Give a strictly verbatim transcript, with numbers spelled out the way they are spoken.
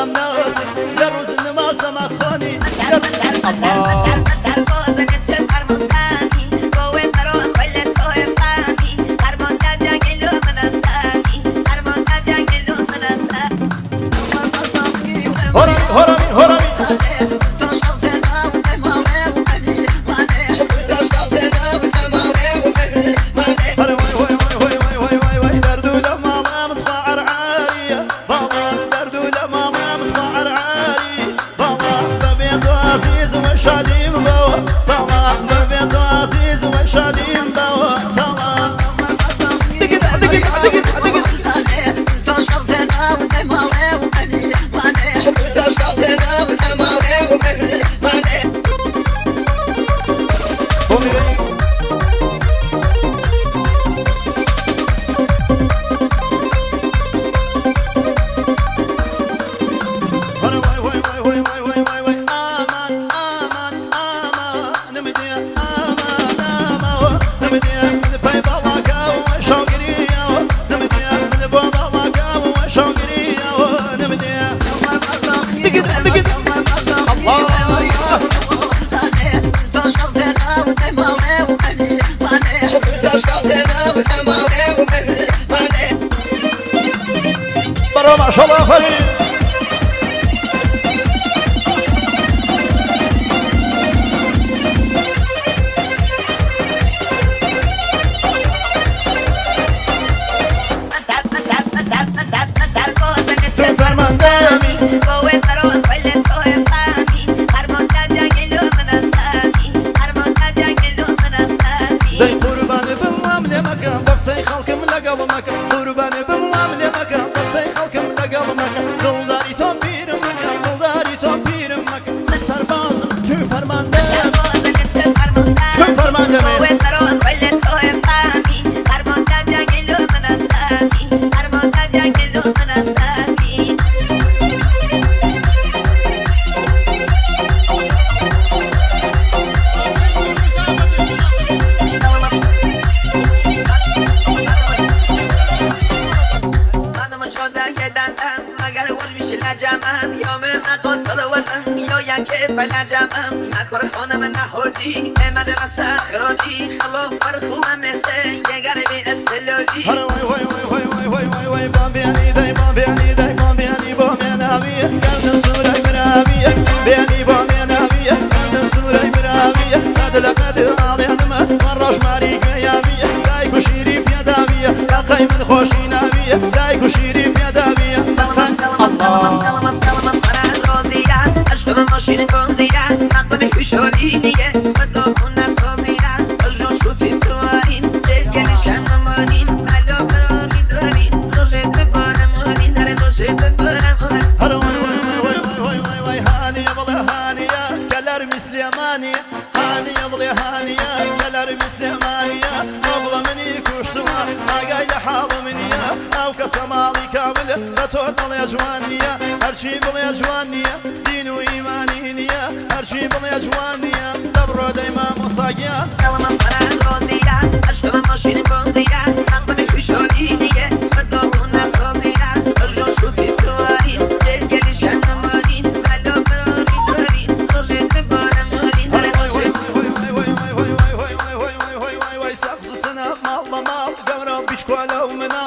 بم ناسي لروز نماز مخاني مسار مسار مسار مسار مسار باز مثل فرماندنی قوه مرا خیلی سوی فهمی فرمانده جنگلو مناسبی فرمانده جنگلو مناسب هرمی هرمی هرمی ما شاء الله فريد مسار مسار مسار مسار مسار باز مثل فرماندنی قوه مرا خیلی سوی فهمی فرمانده جنگلو مناسبی فرمانده جنگلو مناسبی دای قربانی بمام لمکم بقصه خلقم لقب مکم قربانی بمام لمکم بقصه خلقم لقب مکم دلداری تو پیرم مکم دلداری تو پیرم مکم سربازم تو فرمانده سرباز مثل فرماندنی تو فرمانده قوه مرا خیلی سوی فهمی فرمانده جنگلو مناسبی فرمانده جنگلو مناسبی اگر ور میشه لجمم یا من قاتل وزم یا یک فلجمم نکار خانم نهاجی مدرسه اخراجی خلاف فرخوم مثل یگر بی استلاجی هر وای وای وای وای وای وای وای بام بیانی دای بام بیانی دای بام بیانی بام ناویه گردن سورای مراویه بیانی بام ناویه گردن سورای مراویه قدل قدل علی حدمه من راش ماری قیامیه دای گشیری پیاداویه لقای من خوشی ناویه دای گشیری پیاداویه اشتم ماشین کنزیدن مقدم خوشحالی نیه مداخون نسازیدن اجران شوتی سوارین بگنشن نمارین ملا براری دارین روشت بارمارین در روشت بارمارین هر وای وای وای وای وای وای هانیه بله هانیه گلر مثل یمانیه هانیه بله هانیه گلر مثل یمانیه abla منی کشتما آگای لحال منیه او کسمالی کامله رتون بله جوانیه هرچی بله جوانیه دین و ایمانی نیه هرچی بله جوانیه دبر دیما مصاگیه کلمم فرن رازیدن اشتم ماشین کنزیدن مقدم خوشحالی نیه مداخون نسازیدن اجران شوتی سوارین بگنشن نمارین ملا براری دارین روشت بارمارین در روشت سقف سنة مال مال قمرة بيشكوا لو منا